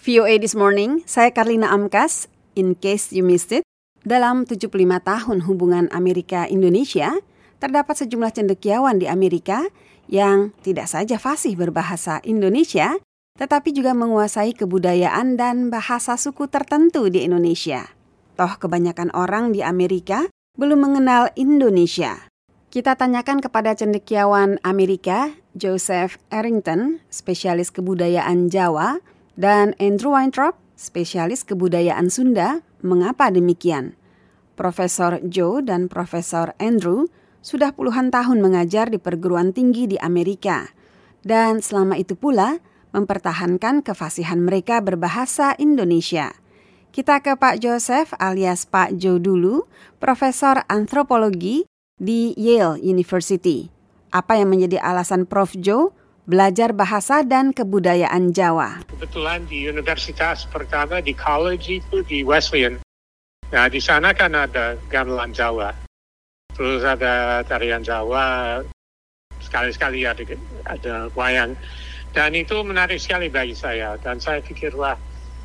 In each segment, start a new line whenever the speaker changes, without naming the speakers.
VOA This Morning, saya Karlina Amkas. In case you missed it, dalam 75 tahun hubungan Amerika-Indonesia, terdapat sejumlah cendekiawan di Amerika yang tidak saja fasih berbahasa Indonesia, tetapi juga menguasai kebudayaan dan bahasa suku tertentu di Indonesia. Toh kebanyakan orang di Amerika belum mengenal Indonesia. Kita tanyakan kepada cendekiawan Amerika, Joseph Arrington, spesialis kebudayaan Jawa, dan Andrew Weintraub, spesialis kebudayaan Sunda, mengapa demikian? Profesor Joe dan Profesor Andrew sudah puluhan tahun mengajar di perguruan tinggi di Amerika, dan selama itu pula mempertahankan kefasihan mereka berbahasa Indonesia. Kita ke Pak Joseph alias Pak Joe dulu, Profesor Antropologi di Yale University. Apa yang menjadi alasan Prof. Joe belajar bahasa dan kebudayaan Jawa?
Kebetulan di universitas pertama di college itu di Wesleyan. Nah, di sana kan ada gamelan Jawa. Terus ada tarian Jawa, sekali-sekali ada wayang. Dan itu menarik sekali bagi saya. Dan saya pikir, wah,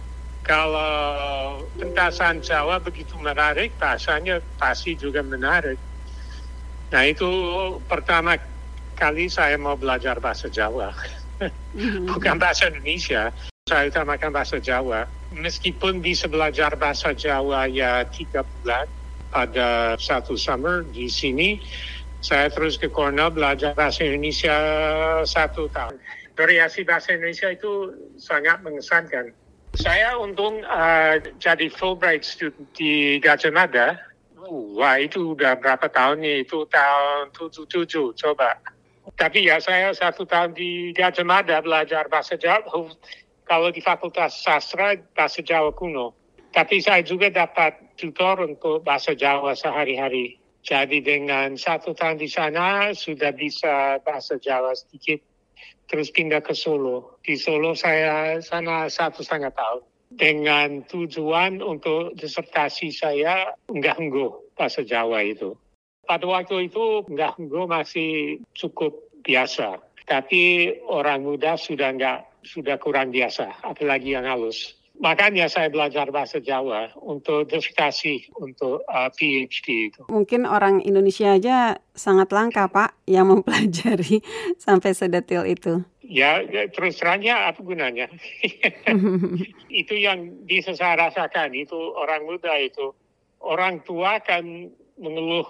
kalau pentasan Jawa begitu menarik, bahasanya pasti juga menarik. Nah, itu pertama kali saya mau belajar bahasa Jawa. Bukan bahasa Indonesia. Saya utamakan bahasa Jawa. Meskipun bisa belajar bahasa Jawa ya 3 bulan pada satu summer di sini, saya terus ke Cornell belajar bahasa Indonesia 1 tahun. Variasi bahasa Indonesia itu sangat mengesankan. Saya untung jadi Fulbright student di Gajah Mada. Wah, itu udah berapa tahunnya? Itu tahun 77, coba. Tapi ya saya 1 tahun di Gajah Mada belajar bahasa Jawa. Kalau di Fakultas Sastra, bahasa Jawa kuno. Tapi saya juga dapat tutor untuk bahasa Jawa sehari-hari. Jadi dengan 1 tahun di sana, sudah bisa bahasa Jawa sedikit. Terus pindah ke Solo. Di Solo saya sana 1,5 tahun. Dengan tujuan untuk disertasi saya nggak bahasa Jawa itu. Pada waktu itu nggak masih cukup biasa. Tapi orang muda sudah kurang biasa, apalagi yang halus. Makanya saya belajar bahasa Jawa untuk disertasi, untuk PhD itu.
Mungkin orang Indonesia aja sangat langka, Pak, yang mempelajari sampai sedetil itu.
Ya terus terangnya apa gunanya? Itu yang bisa saya rasakan, itu orang muda itu. Orang tua kan mengeluh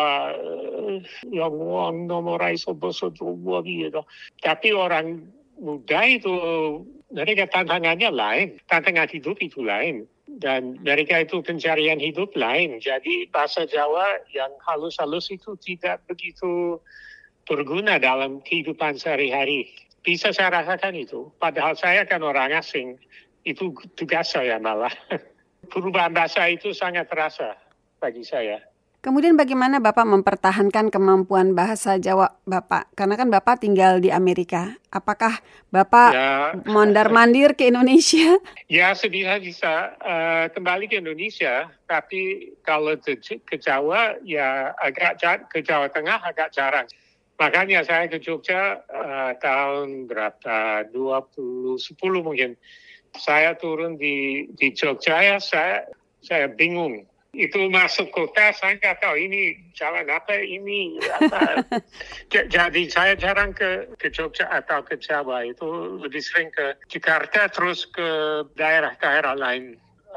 yang nomorai soboso jowo gitu. Tapi orang muda itu mereka tantangannya lain, tantangan hidup itu lain, dan mereka itu pencarian hidup lain. Jadi bahasa Jawa yang halus-halus itu tidak begitu berguna dalam kehidupan sehari-hari. Bisa saya rasakan itu. Padahal saya kan orang asing, itu tugas saya malah. Perubahan bahasa itu sangat terasa bagi saya.
Kemudian bagaimana Bapak mempertahankan kemampuan bahasa Jawa Bapak? Karena kan Bapak tinggal di Amerika. Apakah Bapak mondar-mandir ke Indonesia?
Ya, bisa kembali ke Indonesia. Tapi kalau ke Jawa, ya ke Jawa Tengah agak jarang. Makanya saya ke Jogja tahun berapa? 2010 mungkin. Saya turun di Jogja, ya saya bingung. Itu masuk kota, saya nggak tahu ini jalan apa, ini apa. Jadi saya jarang ke Jogja atau ke Jawa, itu lebih sering ke Jakarta, terus ke daerah-daerah lain.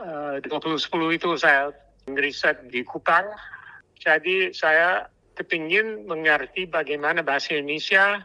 2010 itu saya ngeriset di Kupang, jadi saya kepingin mengerti bagaimana bahasa Indonesia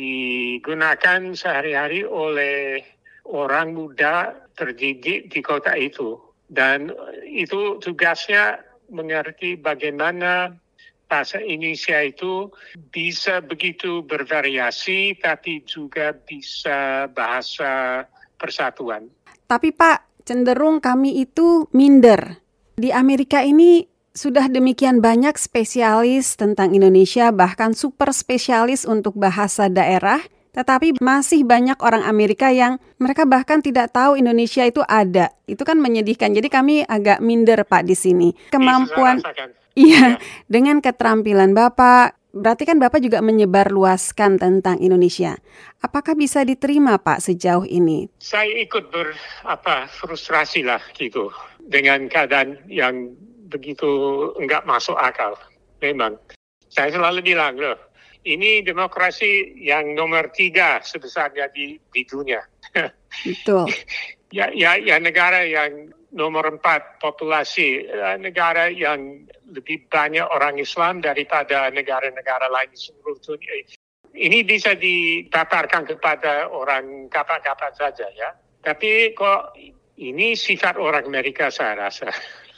digunakan sehari-hari oleh orang muda terdidik di kota itu. Dan itu tugasnya mengerti bagaimana bahasa Indonesia itu bisa begitu bervariasi, tapi juga bisa bahasa persatuan.
Tapi Pak, cenderung kami itu minder. Di Amerika ini sudah demikian banyak spesialis tentang Indonesia, bahkan super spesialis untuk bahasa daerah. Tetapi masih banyak orang Amerika yang mereka bahkan tidak tahu Indonesia itu ada. Itu kan menyedihkan. Jadi kami agak minder Pak di sini. Kemampuan, iya, dengan keterampilan Bapak, Berarti kan Bapak juga menyebarluaskan tentang Indonesia. Apakah bisa diterima Pak sejauh ini?
Saya ikut frustrasi lah gitu dengan keadaan yang begitu enggak masuk akal. Memang saya selalu bilang loh, ini demokrasi yang nomor 3 sebesarnya di dunia.
Betul.
Ya negara yang nomor 4 populasi, negara yang lebih banyak orang Islam daripada negara-negara lain di seluruh dunia. Ini bisa dipaparkan kepada orang kapan-kapan saja ya. Tapi kok ini sifat orang Amerika saya rasa.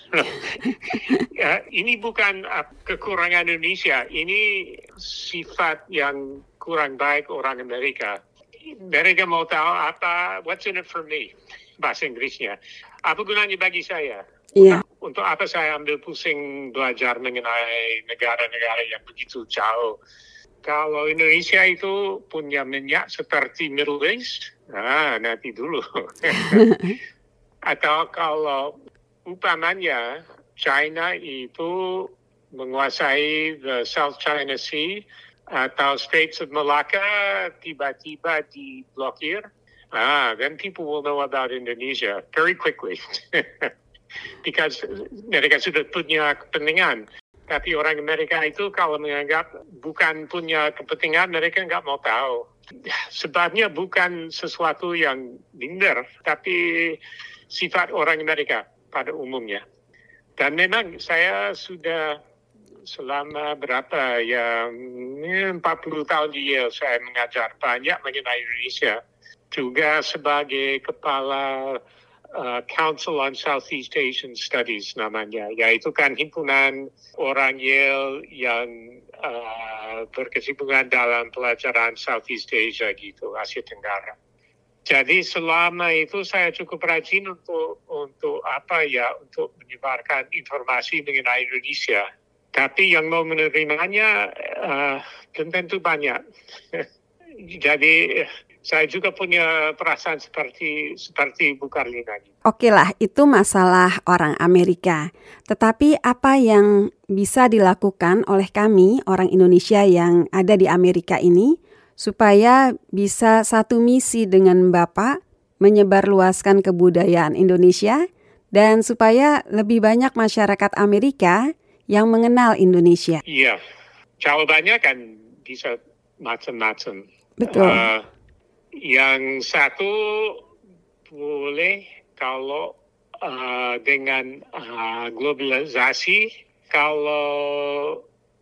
Ya, ini bukan kekurangan Indonesia, ini sifat yang kurang baik orang Amerika. Mereka mau tahu what's in it for me, bahasa Inggrisnya. Apa gunanya bagi saya?
Iya.
Untuk apa saya ambil pusing belajar mengenai negara-negara yang begitu jauh? Kalau Indonesia itu punya minyak seperti Middle East, nanti dulu. Atau kalau umpamanya China itu menguasai the South China Sea atau Straits of Malacca tiba-tiba diblokir, then people will know about Indonesia very quickly. Because mereka sudah punya kepentingan. Tapi orang Amerika itu kalau menganggap bukan punya kepentingan, mereka nggak mau tahu. Sebabnya bukan sesuatu yang minder, tapi sifat orang Amerika pada umumnya. Dan memang saya sudah selama 40 tahun di Yale saya mengajar banyak mengenai Indonesia. Juga sebagai kepala Council on Southeast Asian Studies namanya, yaitu kan himpunan orang Yale yang berkecimpung dalam pelajaran Southeast Asia gitu, Asia Tenggara. Jadi selama itu saya cukup rajin untuk menyebarkan informasi mengenai Indonesia. Tapi yang mau menerimanya belum tentu banyak. Jadi saya juga punya perasaan seperti Bu Karlina.
Oke lah, itu masalah orang Amerika. Tetapi apa yang bisa dilakukan oleh kami, orang Indonesia yang ada di Amerika ini, supaya bisa satu misi dengan Bapak, menyebarluaskan kebudayaan Indonesia, dan supaya lebih banyak masyarakat Amerika yang mengenal Indonesia?
Iya, jawabannya kan bisa macam-macam.
Betul.
Yang satu boleh kalau dengan globalisasi, kalau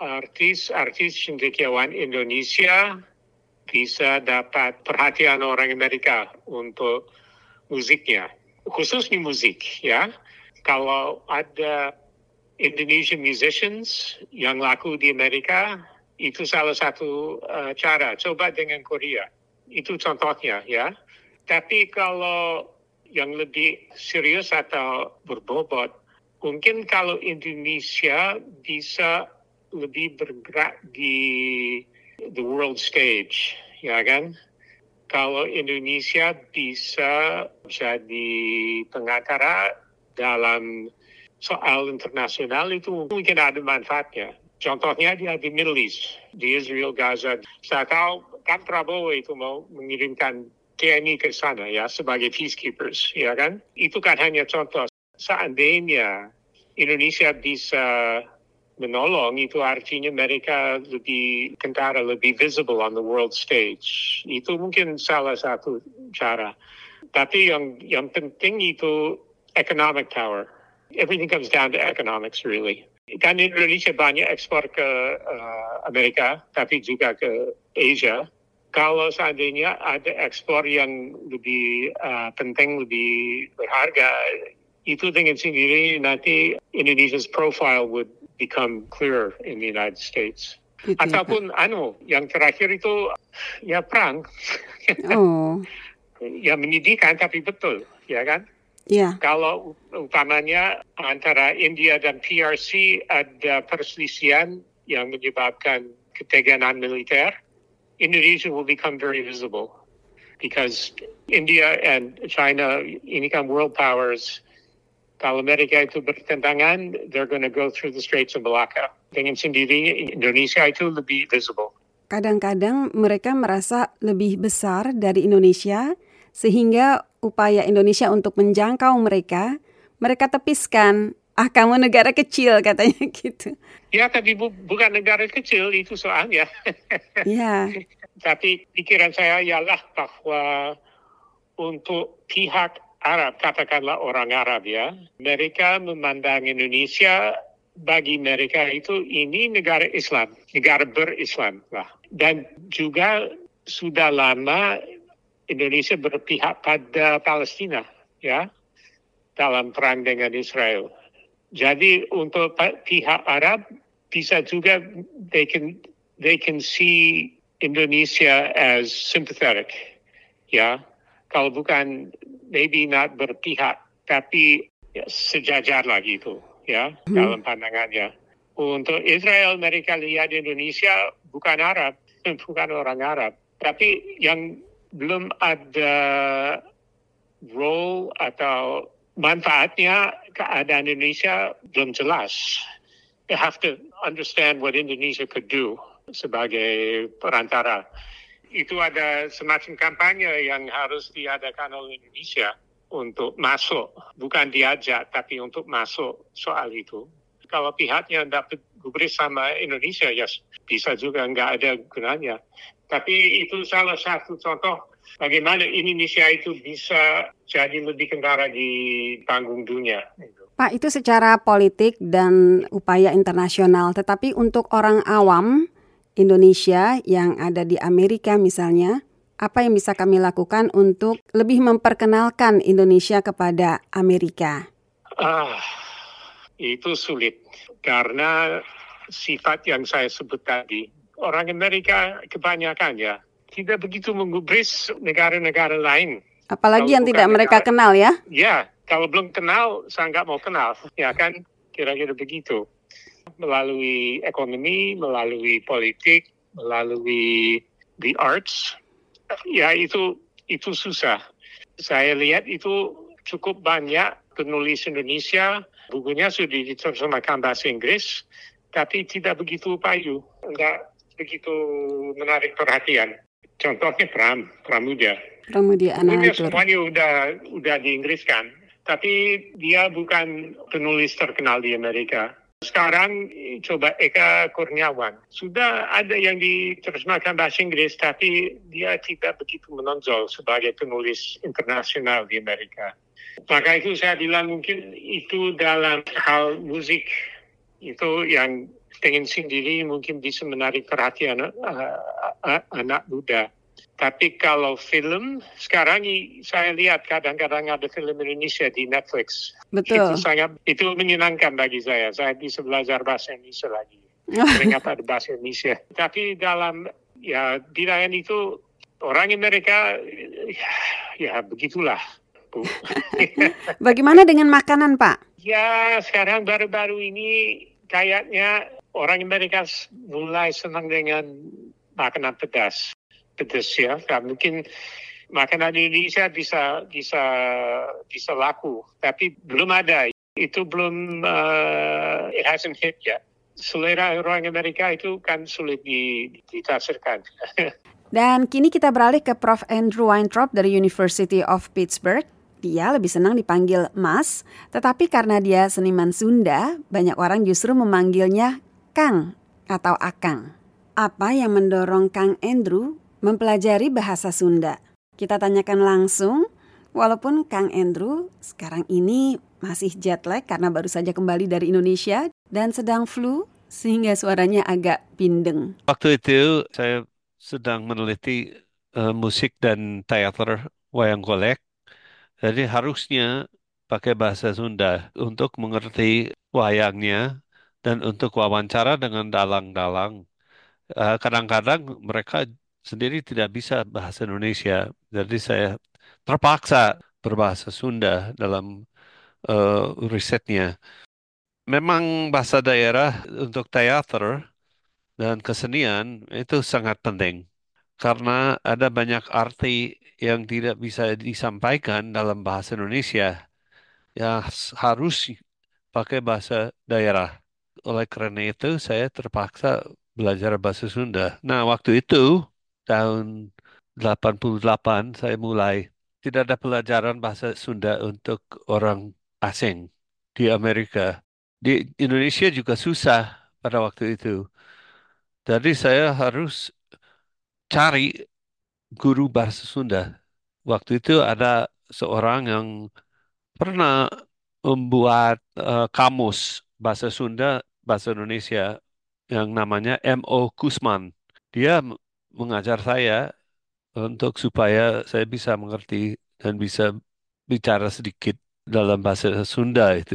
artis cendekiawan Indonesia bisa dapat perhatian orang Amerika untuk musiknya, khususnya musik ya. Kalau ada Indonesian musicians yang laku di Amerika, itu salah satu cara. Coba dengan Korea. Itu contohnya ya. Tapi kalau yang lebih serius atau berbobot, mungkin kalau Indonesia bisa lebih bergerak di the world stage, ya kan? Kalau Indonesia bisa jadi pengacara dalam soal internasional, itu mungkin ada manfaatnya. Contohnya dia di Middle East, di Israel, Gaza. Saya tahu kan Prabowo itu mau mengirimkan TNI ke sana ya sebagai peacekeepers, ya kan? Itu kan hanya contoh. Seandainya Indonesia bisa menolong, itu artinya mereka lebih kentara, lebih visible on the world stage. Itu mungkin salah satu cara. Tapi yang penting itu economic power. Everything comes down to economics really. Kan Indonesia banyak ekspor ke Amerika, tapi juga ke Asia. Kalau seandainya ada ekspor yang lebih penting, lebih berharga, itu dengan sendiri nanti Indonesia's profile would become clearer in the United States.
Gitu,
ataupun yang terakhir itu ya perang.
Oh.
Ya menyedihkan tapi betul, ya kan?
Yeah.
Kalau umpamanya antara India dan PRC ada perselisihan yang menyebabkan ketegangan militer, Indonesia will become very visible because India and China ini kan world powers. Kalau Amerika itu bertentangan, they're going to go through the Straits of Malacca. Dengan sendirinya Indonesia itu lebih visible.
Kadang-kadang mereka merasa lebih besar dari Indonesia, sehingga upaya Indonesia untuk menjangkau mereka tepiskan. Ah, kamu negara kecil, katanya gitu.
Ya, tapi bukan negara kecil itu soalnya.
Ya.
Tapi pikiran saya ialah bahwa untuk pihak Arab, katakanlah orang Arab ya, mereka memandang Indonesia, bagi mereka itu ini negara Islam, negara berislam lah. Dan juga sudah lama Indonesia berpihak pada Palestina ya, dalam perang dengan Israel. Jadi untuk pihak Arab bisa juga they can see Indonesia as sympathetic ya. Kalau bukan maybe not berpihak, tapi ya, sejajar lagi itu ya dalam pandangannya. Untuk Israel mereka lihat Indonesia bukan Arab, bukan orang Arab, tapi yang belum ada role atau manfaatnya keadaan Indonesia belum jelas. You have to understand what Indonesia could do sebagai perantara. Itu ada semacam kampanye yang harus diadakan oleh Indonesia untuk masuk, bukan diajak, tapi untuk masuk soal itu. Kalau pihaknya dapat gubris sama Indonesia, ya bisa juga nggak ada gunanya. Tapi itu salah satu contoh bagaimana Indonesia itu bisa jadi lebih kentara di panggung dunia.
Pak, itu secara politik dan upaya internasional, tetapi untuk orang awam Indonesia yang ada di Amerika misalnya, apa yang bisa kami lakukan untuk lebih memperkenalkan Indonesia kepada Amerika?
Itu sulit karena sifat yang saya sebut tadi. Orang Amerika kebanyakan ya tidak begitu menggubris negara-negara lain.
Apalagi yang tidak mereka kenal ya?
Ya, kalau belum kenal, saya nggak mau kenal. Ya kan, kira-kira begitu. Melalui ekonomi, melalui politik, melalui the arts, ya itu susah. Saya lihat itu cukup banyak penulis Indonesia, bukunya sudah diterjemahkan bahasa Inggris, tapi tidak begitu payu, enggak begitu menarik perhatian. Contohnya Pramudia.
Pramudia Anantatur.
Semuanya udah diinggriskan, tapi dia bukan penulis terkenal di Amerika. Sekarang coba Eka Kurniawan. Sudah ada yang diterjemahkan bahasa Inggris, tapi dia tidak begitu menonjol sebagai penulis internasional di Amerika. Maka itu saya bilang mungkin itu dalam hal musik itu yang dengan sendiri mungkin bisa menarik perhatian anak muda. Tapi kalau film, sekarang saya lihat kadang-kadang ada film Indonesia di Netflix.
Betul.
Itu menyenangkan bagi saya. Saya bisa belajar bahasa Indonesia lagi. Teringat ada bahasa Indonesia. Tapi dalam bidang itu, orang Amerika, ya begitulah.
Bagaimana dengan makanan, Pak?
Ya, sekarang baru-baru ini kayaknya orang Amerika mulai senang dengan makanan pedas ya. Mungkin makanan Indonesia bisa laku, tapi belum ada. Itu belum it hasn't hit yet. Selera orang Amerika itu kan sulit ditafsirkan.
Dan kini kita beralih ke Prof. Andrew Weintraub dari University of Pittsburgh. Dia lebih senang dipanggil Mas, tetapi karena dia seniman Sunda, banyak orang justru memanggilnya Kang atau Akang. Apa yang mendorong Kang Andrew mempelajari bahasa Sunda? Kita tanyakan langsung, walaupun Kang Andrew sekarang ini masih jet lag karena baru saja kembali dari Indonesia dan sedang flu sehingga suaranya agak bindeng.
Waktu itu saya sedang meneliti musik dan teater wayang golek, jadi harusnya pakai bahasa Sunda untuk mengerti wayangnya dan untuk wawancara dengan dalang-dalang. Kadang-kadang mereka sendiri tidak bisa bahasa Indonesia, jadi saya terpaksa berbahasa Sunda dalam risetnya. Memang bahasa daerah untuk teater dan kesenian itu sangat penting karena ada banyak arti yang tidak bisa disampaikan dalam bahasa Indonesia yang harus pakai bahasa daerah oleh karena itu saya terpaksa belajar bahasa Sunda. Nah, waktu itu tahun 88 saya mulai tidak ada pelajaran bahasa Sunda untuk orang asing di Amerika. Di Indonesia juga susah pada waktu itu. Jadi saya harus cari guru bahasa Sunda. Waktu itu ada seorang yang pernah membuat kamus bahasa Sunda, bahasa Indonesia yang namanya M.O. Kusman. Dia mengajar saya untuk supaya saya bisa mengerti dan bisa bicara sedikit dalam bahasa Sunda itu.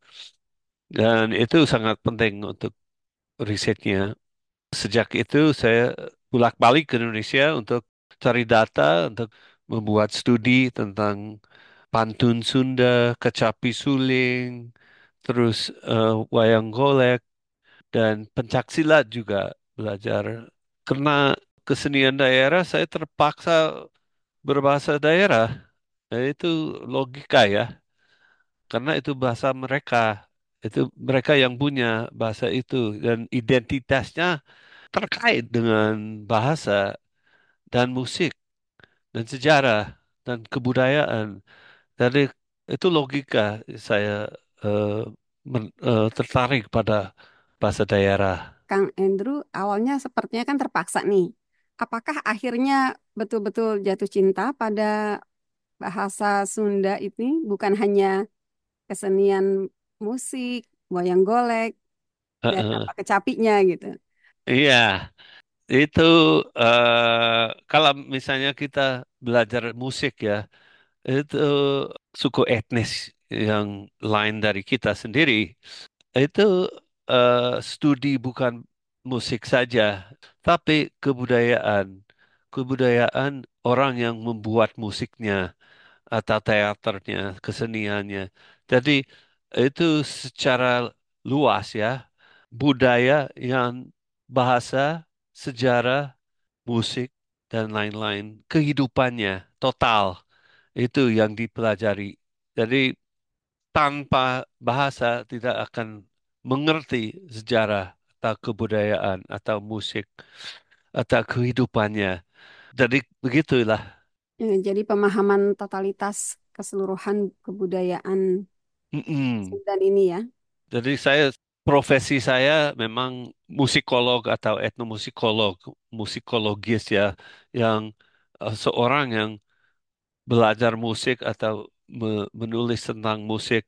Dan itu sangat penting untuk risetnya. Sejak itu saya bolak-balik ke Indonesia untuk cari data, untuk membuat studi tentang pantun Sunda, kecapi suling, terus wayang golek, dan pencak silat juga belajar. Karena kesenian daerah, saya terpaksa berbahasa daerah. Nah, itu logika ya, karena itu bahasa mereka. Itu mereka yang punya bahasa itu dan identitasnya terkait dengan bahasa dan musik dan sejarah dan kebudayaan. Jadi itu logika saya eh, tertarik pada bahasa daerah.
Kang Andrew awalnya sepertinya kan terpaksa nih. Apakah akhirnya betul-betul jatuh cinta pada bahasa Sunda ini, bukan hanya kesenian musik, wayang golek, dan
Heeh.
apa kecapinya gitu.
Iya, itu kalau misalnya kita belajar musik ya, itu suku etnis yang lain dari kita sendiri. Itu studi bukan musik saja, tapi kebudayaan. Kebudayaan orang yang membuat musiknya atau teaternya, keseniannya. Jadi itu secara luas ya, budaya yang bahasa, sejarah, musik, dan lain-lain. Kehidupannya total itu yang dipelajari. Jadi tanpa bahasa tidak akan mengerti sejarah atau kebudayaan atau musik atau kehidupannya. Jadi begitulah.
Jadi pemahaman totalitas keseluruhan kebudayaan
Mm-mm.
Sundan ini ya.
Jadi profesi saya memang musikolog atau etnomusikolog, musikologis ya, yang seorang yang belajar musik atau menulis tentang musik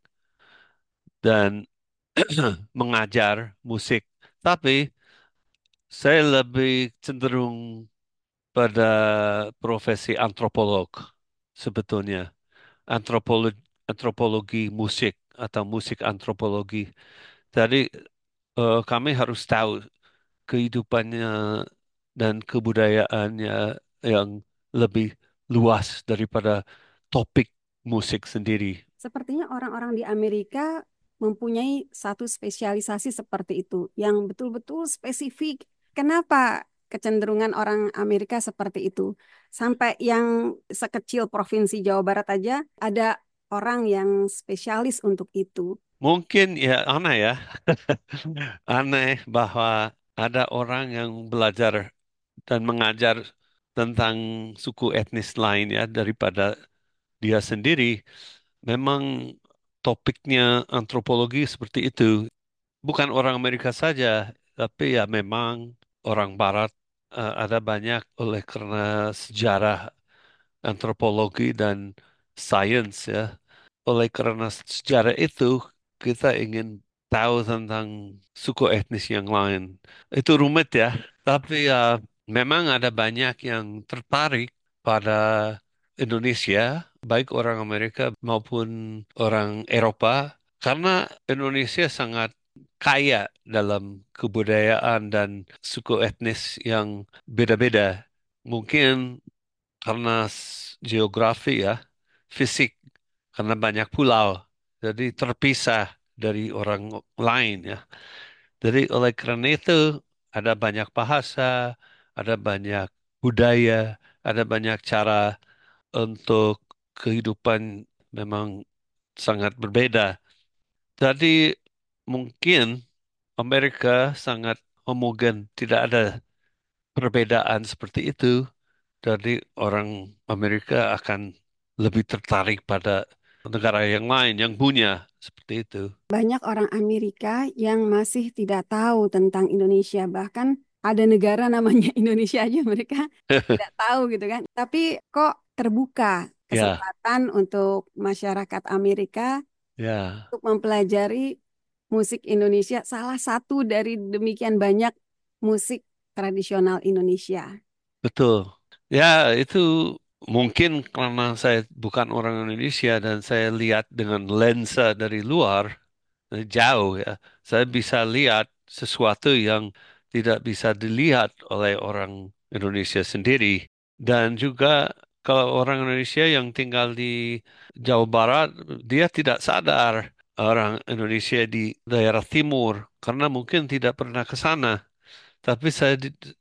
dan mengajar musik. Tapi saya lebih cenderung pada profesi antropolog sebetulnya. Antropologi, antropologi musik atau musik antropologi. Jadi kami harus tahu kehidupannya dan kebudayaannya yang lebih luas daripada topik musik sendiri.
Sepertinya orang-orang di Amerika mempunyai satu spesialisasi seperti itu yang betul-betul spesifik. Kenapa kecenderungan orang Amerika seperti itu? Sampai yang sekecil Provinsi Jawa Barat aja ada orang yang spesialis untuk itu.
Mungkin ya aneh ya, aneh bahwa ada orang yang belajar dan mengajar tentang suku etnis lain ya daripada dia sendiri. Memang topiknya antropologi seperti itu. Bukan orang Amerika saja, tapi ya memang orang Barat ada banyak oleh karena sejarah antropologi dan sains ya. Oleh karena sejarah itu, kita ingin tahu tentang suku etnis yang lain. Itu rumit ya, tapi ya memang ada banyak yang tertarik pada Indonesia, baik orang Amerika maupun orang Eropa, karena Indonesia sangat kaya dalam kebudayaan dan suku etnis yang beda-beda. Mungkin karena geografi ya, fisik, karena banyak pulau, jadi terpisah dari orang lain ya. Jadi oleh karena itu ada banyak bahasa, ada banyak budaya, ada banyak cara untuk kehidupan memang sangat berbeda. Jadi mungkin Amerika sangat homogen, tidak ada perbedaan seperti itu. Jadi orang Amerika akan lebih tertarik pada negara yang lain yang punya seperti itu.
Banyak orang Amerika yang masih tidak tahu tentang Indonesia. Bahkan ada negara namanya Indonesia aja mereka tidak tahu gitu kan. Tapi kok terbuka
Ya,
kesempatan untuk masyarakat Amerika
ya,
untuk mempelajari musik Indonesia. Salah satu dari demikian banyak musik tradisional Indonesia.
betul. Ya, itu mungkin karena saya bukan orang Indonesia dan saya lihat dengan lensa dari luar, jauh ya. Saya bisa lihat sesuatu yang tidak bisa dilihat oleh orang Indonesia sendiri. Dan juga kalau orang Indonesia yang tinggal di Jawa Barat, dia tidak sadar orang Indonesia di daerah timur karena mungkin tidak pernah ke sana. Tapi saya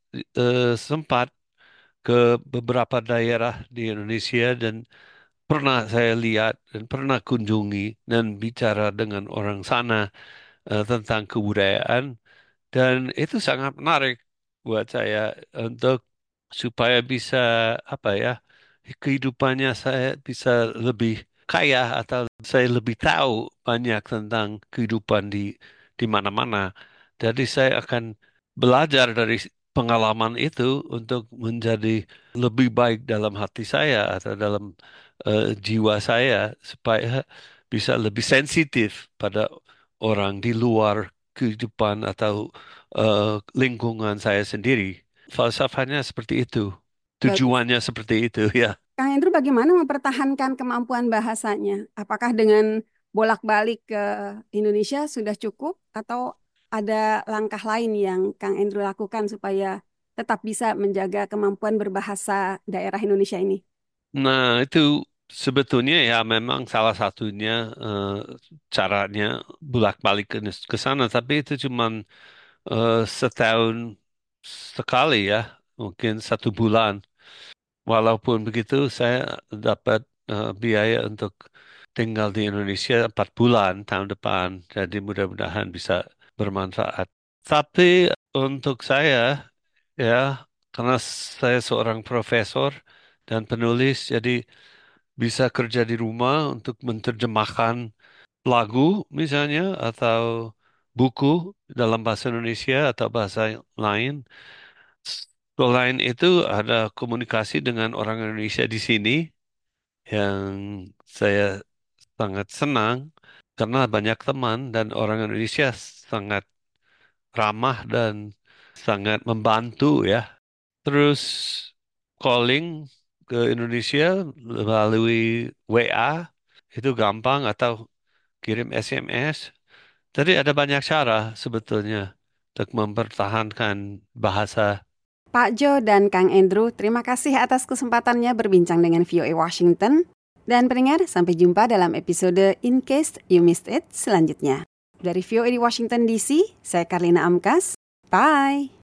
sempat ke beberapa daerah di Indonesia dan pernah saya lihat dan pernah kunjungi dan bicara dengan orang sana tentang kebudayaan dan itu sangat menarik buat saya untuk supaya bisa apa ya kehidupannya saya bisa lebih kaya atau saya lebih tahu banyak tentang kehidupan di mana-mana. Jadi saya akan belajar dari pengalaman itu untuk menjadi lebih baik dalam hati saya atau dalam jiwa saya supaya bisa lebih sensitif pada orang di luar kehidupan atau lingkungan saya sendiri. Falsafahnya seperti itu.
Bagus.
Tujuannya seperti itu, ya.
Kang Hendro bagaimana mempertahankan kemampuan bahasanya? Apakah dengan bolak-balik ke Indonesia sudah cukup atau ada langkah lain yang Kang Hendro lakukan supaya tetap bisa menjaga kemampuan berbahasa daerah Indonesia ini?
Nah, itu sebetulnya ya memang salah satunya caranya bolak-balik ke sana, tapi itu cuman setahun sekali ya, mungkin 1 bulan. Walaupun begitu, saya dapat biaya untuk tinggal di Indonesia 4 bulan tahun depan, jadi mudah-mudahan bisa bermanfaat. Tapi untuk saya, ya, karena saya seorang profesor dan penulis, jadi bisa kerja di rumah untuk menerjemahkan lagu misalnya atau buku dalam bahasa Indonesia atau bahasa lain. Selain itu ada komunikasi dengan orang Indonesia di sini yang saya sangat senang karena banyak teman dan orang Indonesia sangat ramah dan sangat membantu ya. Terus calling ke Indonesia melalui WA itu gampang atau kirim SMS. Jadi ada banyak cara sebetulnya untuk mempertahankan bahasa.
Pak Jo dan Kang Andrew, terima kasih atas kesempatannya berbincang dengan VOA Washington. Dan pendengar, sampai jumpa dalam episode In Case You Missed It selanjutnya. Dari VOA di Washington DC, saya Karlina Amkas. Bye!